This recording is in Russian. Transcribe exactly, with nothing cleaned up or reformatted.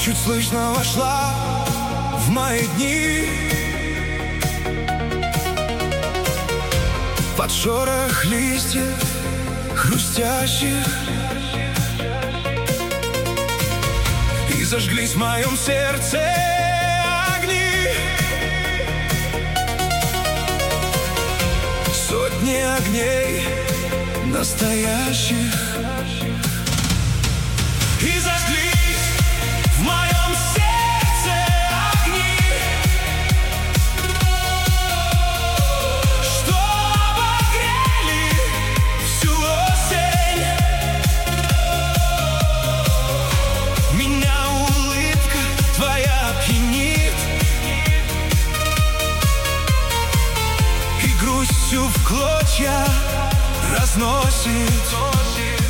чуть слышно вошла в мои дни. Под шорох листьев хрустящих, и зажглись в моем сердце огни. Сотни огней настоящих, и зажглись в моем сердце огни, что обогрели всю осень. Меня улыбка твоя пьянит, и грустью в клочья разносит.